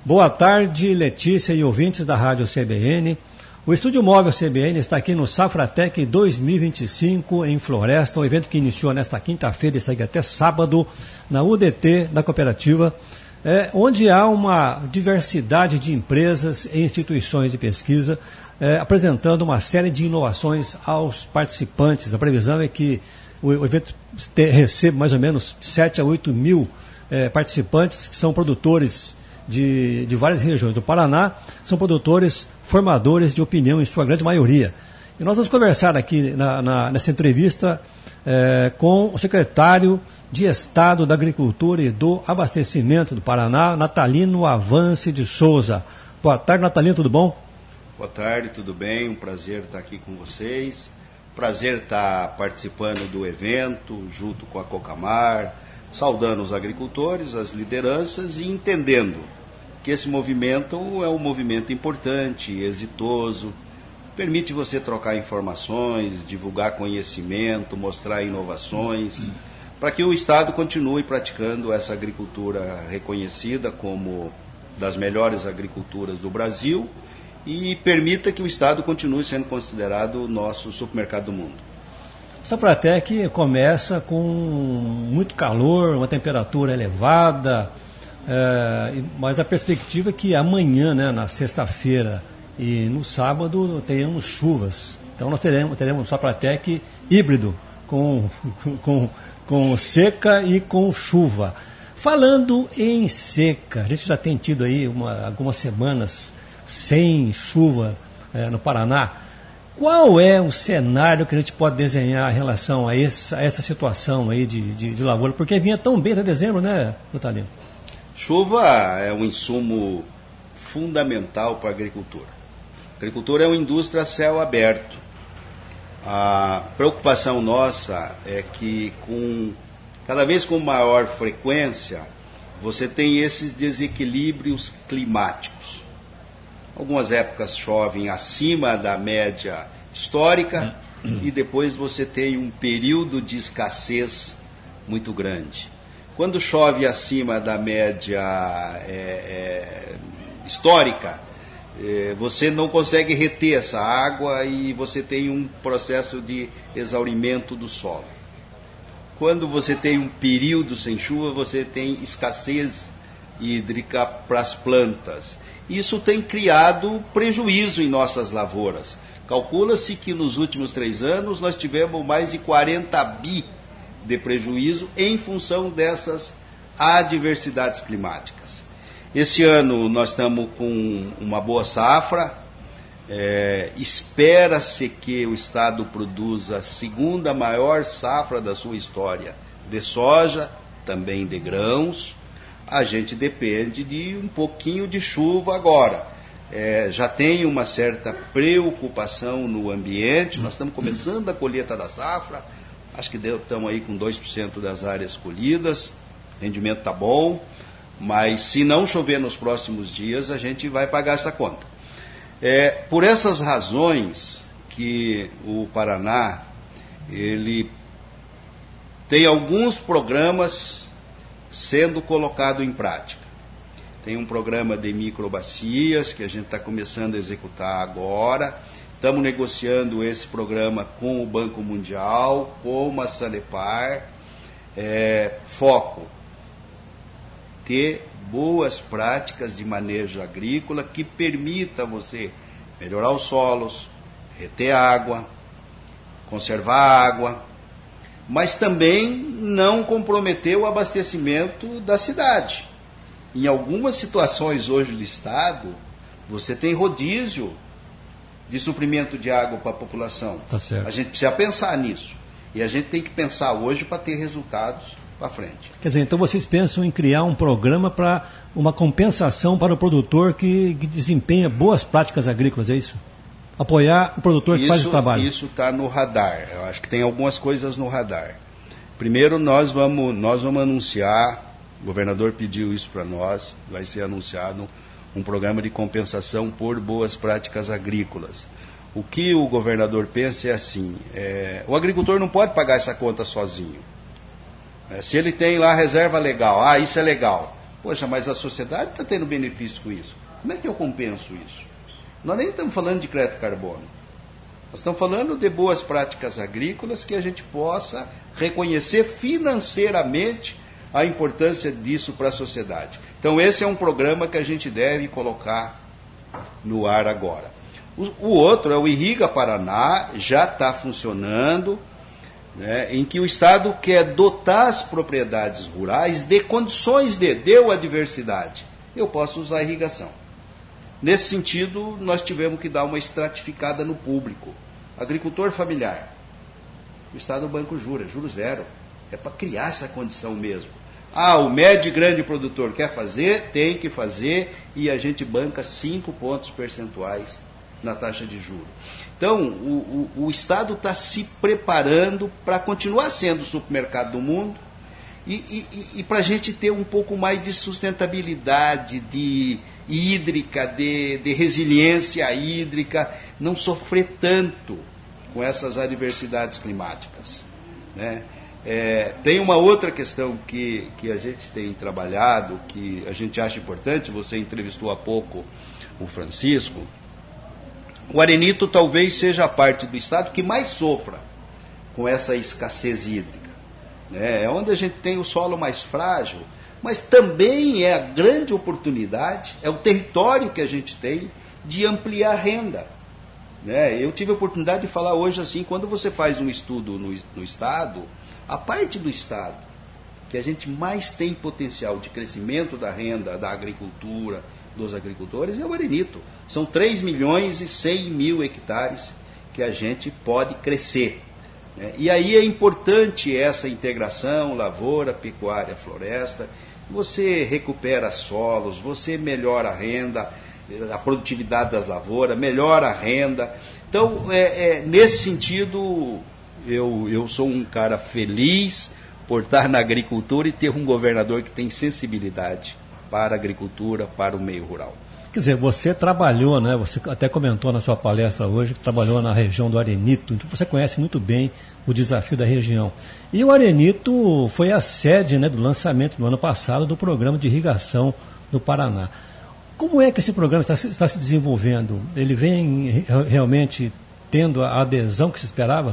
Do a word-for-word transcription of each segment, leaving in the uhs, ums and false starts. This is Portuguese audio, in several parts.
Boa tarde, Letícia e ouvintes da Rádio C B N. O Estúdio Móvel C B N está aqui no Safratec dois mil e vinte e cinco, em Floresta, um evento que iniciou nesta quinta-feira e segue até sábado, na U D T da cooperativa, é, onde há uma diversidade de empresas e instituições de pesquisa, é, apresentando uma série de inovações aos participantes. A previsão é que o, o evento te, receba mais ou menos sete a oito mil é, participantes, que são produtores De, de várias regiões do Paraná, são produtores formadores de opinião, em sua grande maioria. E nós vamos conversar aqui na, na, nessa entrevista é, com o secretário de Estado da Agricultura e do Abastecimento do Paraná, Natalino Avance de Souza. Boa tarde, Natalino, tudo bom? Boa tarde, tudo bem? Um prazer estar aqui com vocês. Prazer estar participando do evento, junto com a Cocamar, saudando os agricultores, as lideranças e entendendo que esse movimento é um movimento importante, exitoso, permite você trocar informações, divulgar conhecimento, mostrar inovações, para que o Estado continue praticando essa agricultura reconhecida como das melhores agriculturas do Brasil e permita que o Estado continue sendo considerado o nosso supermercado do mundo. O Safratec começa com muito calor, uma temperatura elevada, é, mas a perspectiva é que amanhã, né, na sexta-feira e no sábado, tenhamos chuvas. Então nós teremos, teremos um Safratec híbrido, com, com, com seca e com chuva. Falando em seca, a gente já tem tido aí uma, algumas semanas sem chuva é, no Paraná. Qual é o cenário que a gente pode desenhar em relação a essa, a essa situação aí de, de, de lavoura? Porque vinha tão bem até dezembro, né, Natalino? Chuva é um insumo fundamental para a agricultura. A agricultura é uma indústria a céu aberto. A preocupação nossa é que com, cada vez com maior frequência você tem esses desequilíbrios climáticos. Algumas épocas chovem acima da média histórica e depois você tem um período de escassez muito grande. Quando chove acima da média é, é, histórica, é, você não consegue reter essa água e você tem um processo de exaurimento do solo. Quando você tem um período sem chuva, você tem escassez hídrica para as plantas. Isso tem criado prejuízo em nossas lavouras. Calcula-se que nos últimos três anos nós tivemos mais de quarenta bi de prejuízo em função dessas adversidades climáticas. Esse ano nós estamos com uma boa safra. É, espera-se que o Estado produza a segunda maior safra da sua história de soja, também de grãos. A gente depende de um pouquinho de chuva agora. É, já tem uma certa preocupação no ambiente, nós estamos começando a colheita da safra, acho que deu, estamos aí com dois por cento das áreas colhidas, o rendimento está bom, mas se não chover nos próximos dias, a gente vai pagar essa conta. É, por essas razões que o Paraná, ele tem alguns programas sendo colocado em prática. Tem um programa de microbacias que a gente está começando a executar agora. Estamos negociando esse programa com o Banco Mundial, com a Sanepar. É, foco, ter boas práticas de manejo agrícola que permita você melhorar os solos, reter água, conservar água, mas também não comprometer o abastecimento da cidade. Em algumas situações hoje do Estado, você tem rodízio de suprimento de água para a população. Tá certo. A gente precisa pensar nisso. E a gente tem que pensar hoje para ter resultados para frente. Quer dizer, então vocês pensam em criar um programa para uma compensação para o produtor que, que desempenha boas práticas agrícolas, é isso? Apoiar o produtor que isso, faz o trabalho. Isso está no radar. Eu acho que tem algumas coisas no radar. Primeiro, nós vamos, nós vamos anunciar, o governador pediu isso para nós, vai ser anunciado um programa de compensação por boas práticas agrícolas. O que o governador pensa é assim, é, o agricultor não pode pagar essa conta sozinho. É, se ele tem lá reserva legal, ah, isso é legal, Poxa, mas a sociedade está tendo benefício com isso. Como é que eu compenso isso? Nós nem estamos falando de crédito carbono. Nós estamos falando de boas práticas agrícolas que a gente possa reconhecer financeiramente a importância disso para a sociedade. Então, esse é um programa que a gente deve colocar no ar agora. O, o outro é o Irriga Paraná, já está funcionando, né, em que o Estado quer dotar as propriedades rurais de condições de, deu a diversidade. Eu posso usar a irrigação. Nesse sentido, nós tivemos que dar uma estratificada no público. Agricultor familiar. O Estado do Banco jura, juro zero. É para criar essa condição mesmo. Ah, o médio e grande produtor quer fazer, tem que fazer, e a gente banca cinco pontos percentuais na taxa de juros. Então, o, o, o Estado está se preparando para continuar sendo o supermercado do mundo e, e, e para a gente ter um pouco mais de sustentabilidade, de hídrica, de, de resiliência hídrica, não sofrer tanto com essas adversidades climáticas, né? É, tem uma outra questão que, que a gente tem trabalhado, que a gente acha importante, você entrevistou há pouco o Francisco. O Arenito talvez seja a parte do Estado que mais sofra com essa escassez hídrica, né? É onde a gente tem o solo mais frágil, mas também é a grande oportunidade, é o território que a gente tem de ampliar a renda, né? Eu tive a oportunidade de falar hoje assim, quando você faz um estudo no, no Estado, a parte do Estado que a gente mais tem potencial de crescimento da renda, da agricultura, dos agricultores, é o Arenito. São três milhões e cem mil hectares que a gente pode crescer, né? E aí é importante essa integração, lavoura, pecuária, floresta. Você recupera solos, você melhora a renda, a produtividade das lavouras, melhora a renda. Então, é, é, nesse sentido, eu, eu sou um cara feliz por estar na agricultura e ter um governador que tem sensibilidade para a agricultura, para o meio rural. Quer dizer, você trabalhou, né? Você até comentou na sua palestra hoje que trabalhou na região do Arenito, então você conhece muito bem o desafio da região. E o Arenito foi a sede, né, do lançamento no ano passado do programa de irrigação do Paraná. Como é que esse programa está, está se desenvolvendo? Ele vem realmente tendo a adesão que se esperava?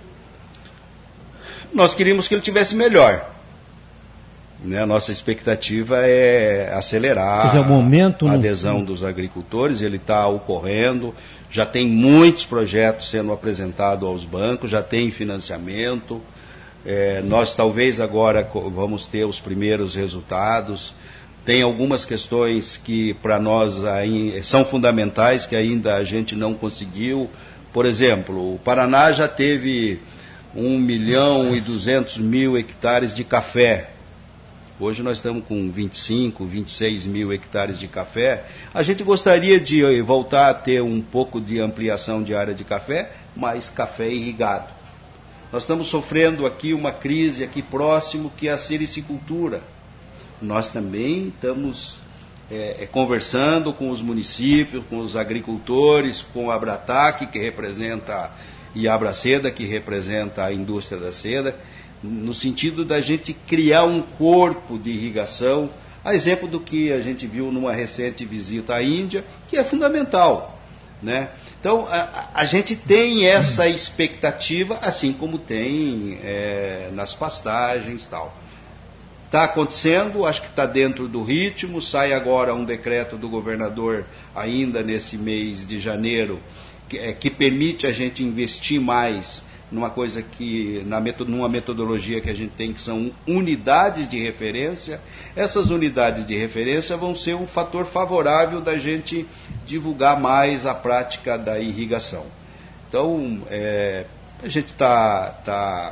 Nós queríamos que ele tivesse melhor. Né? A nossa expectativa é acelerar dizer, o momento a no... adesão dos agricultores. Ele está ocorrendo, já tem muitos projetos sendo apresentados aos bancos, já tem financiamento. É, nós talvez agora vamos ter os primeiros resultados. Tem algumas questões que para nós aí são fundamentais, que ainda a gente não conseguiu. Por exemplo, o Paraná já teve um milhão e duzentos mil hectares de café. Hoje nós estamos com vinte e cinco, vinte e seis mil hectares de café. A gente gostaria de voltar a ter um pouco de ampliação de área de café, mas café irrigado. Nós estamos sofrendo aqui uma crise aqui próximo, que é a sericicultura. Nós também estamos é, conversando com os municípios, com os agricultores, com a Abratac, que representa, e a Abraceda, que representa a indústria da seda, no sentido da gente criar um corpo de irrigação, a exemplo do que a gente viu numa recente visita à Índia, que é fundamental, né? Então, a, a gente tem essa expectativa, assim como tem é, nas pastagens e tal. Está acontecendo, acho que está dentro do ritmo. Sai agora um decreto do governador, ainda nesse mês de janeiro, que, é, que permite a gente investir mais numa coisa que, na metod- numa metodologia que a gente tem, que são unidades de referência. Essas unidades de referência vão ser um fator favorável da gente divulgar mais a prática da irrigação. Então, é, a gente está tá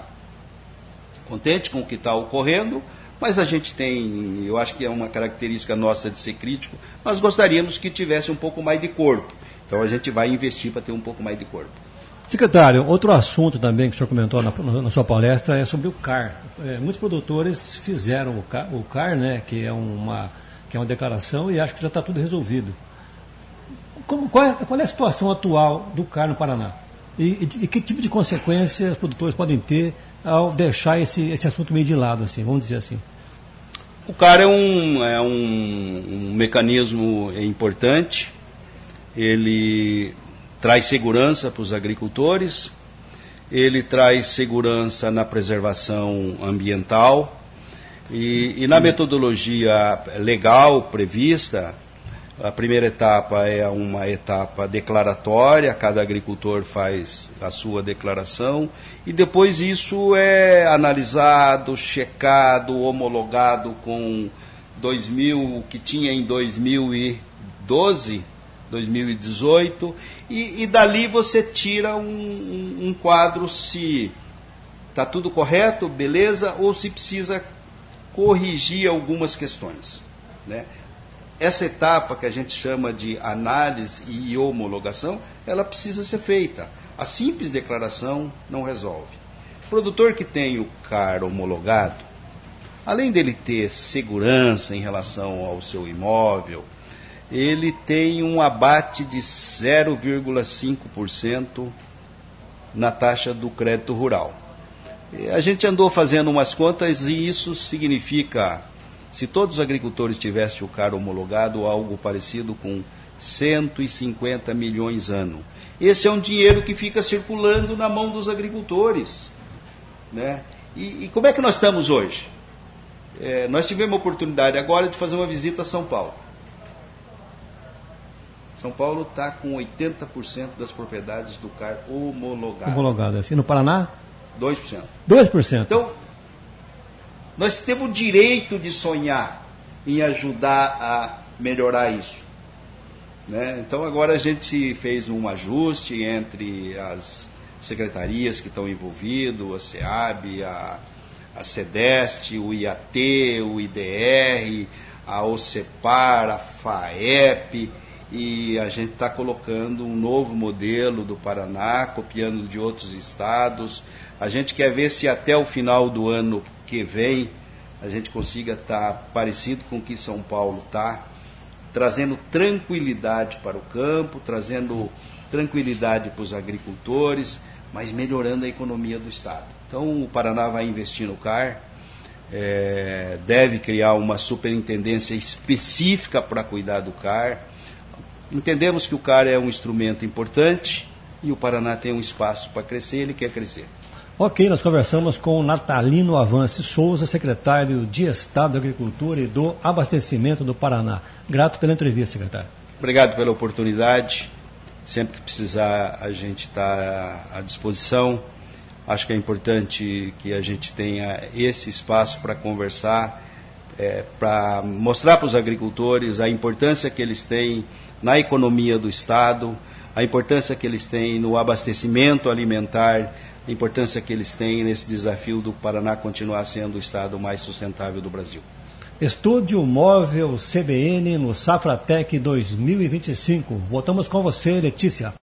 contente com o que está ocorrendo, mas a gente tem, eu acho que é uma característica nossa de ser crítico, nós gostaríamos que tivesse um pouco mais de corpo. Então a gente vai investir para ter um pouco mais de corpo. Secretário, outro assunto também que o senhor comentou na, na sua palestra é sobre o C A R. É, muitos produtores fizeram o C A R, o C A R, né, que é uma, que é uma declaração, e acho que já está tudo resolvido. Como, qual, é, qual é a situação atual do C A R no Paraná? E, e, e que tipo de consequências os produtores podem ter ao deixar esse, esse assunto meio de lado, assim, vamos dizer assim? O C A R é um, é um, um mecanismo importante, ele traz segurança para os agricultores, ele traz segurança na preservação ambiental e, e na metodologia legal prevista. A primeira etapa é uma etapa declaratória, cada agricultor faz a sua declaração e depois isso é analisado, checado, homologado com dois mil, o que tinha em dois mil e doze, dois mil e dezoito, e, e dali você tira um, um, um quadro se está tudo correto, beleza, ou se precisa corrigir algumas questões, né? Essa etapa que a gente chama de análise e homologação, ela precisa ser feita. A simples declaração não resolve. O produtor que tem o C A R homologado, além dele ter segurança em relação ao seu imóvel, ele tem um abate de zero vírgula cinco por cento na taxa do crédito rural. A gente andou fazendo umas contas e isso significa, se todos os agricultores tivessem o C A R homologado, algo parecido com cento e cinquenta milhões ano. Esse é um dinheiro que fica circulando na mão dos agricultores, né? E, e como é que nós estamos hoje? É, nós tivemos a oportunidade agora de fazer uma visita a São Paulo. São Paulo está com oitenta por cento das propriedades do C A R homologado. Homologado, assim. No Paraná? dois por cento. dois por cento. Então, nós temos o direito de sonhar em ajudar a melhorar isso, né? Então agora a gente fez um ajuste entre as secretarias que estão envolvidas, a SEAB, a, a SEDEST, o I A T, o I D R, a OCEPAR, a FAEP, e a gente está colocando um novo modelo do Paraná, copiando de outros estados. A gente quer ver se até o final do ano que vem a gente consiga estar parecido com o que São Paulo está, trazendo tranquilidade para o campo, trazendo tranquilidade para os agricultores, mas melhorando a economia do estado. Então o Paraná vai investir no C A R, é, deve criar uma superintendência específica para cuidar do C A R. Entendemos que o C A R é um instrumento importante e o Paraná tem um espaço para crescer, ele quer crescer. Ok, nós conversamos com Natalino Avance Souza, secretário de Estado da Agricultura e do Abastecimento do Paraná. Grato pela entrevista, secretário. Obrigado pela oportunidade. Sempre que precisar, a gente está à disposição. Acho que é importante que a gente tenha esse espaço para conversar, é, para mostrar para os agricultores a importância que eles têm na economia do Estado, a importância que eles têm no abastecimento alimentar, a importância que eles têm nesse desafio do Paraná continuar sendo o estado mais sustentável do Brasil. Estúdio Móvel C B N no Safratec dois mil e vinte e cinco. Voltamos com você, Letícia.